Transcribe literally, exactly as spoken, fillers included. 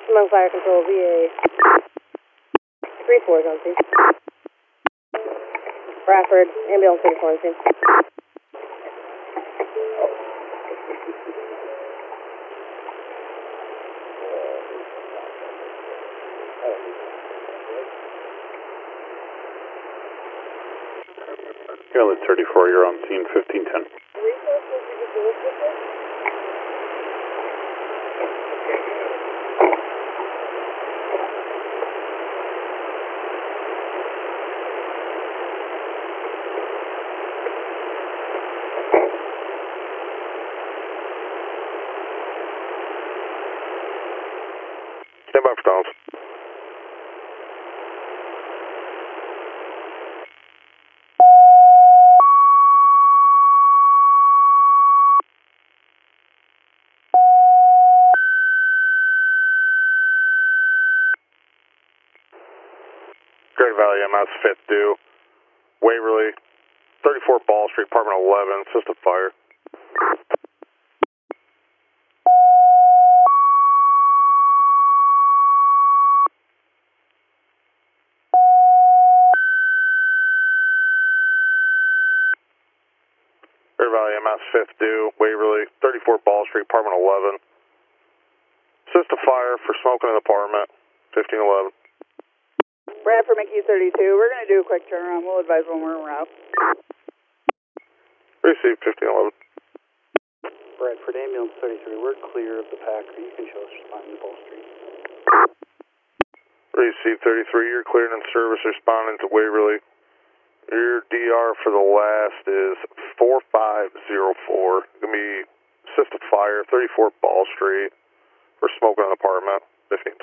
Among Fire Control, V A. three four is on scene. Bradford, ambulance thirty-four on scene. Charlotte thirty-four, you're on scene, fifteen ten. Stand by for Donald. Great Valley M S fifth due, Waverly, thirty-four Ball Street, apartment eleven, system fire. Great Valley M S fifth due, Waverly, thirty-four Ball Street, apartment eleven, system fire for smoke in an apartment, fifteen eleven. Bradford McKee thirty-two, we're going to do a quick turnaround. We'll advise when we're en route. Received, fifteen eleven. Bradford ambulance thirty-three, we're clear of the Packer. You can show us responding to Ball Street. Received thirty-three, you're cleared in service responding to Waverly. Your D R for the last is four five zero four. Going to be system fire, thirty-four Ball Street for smoke in an apartment, fifteen.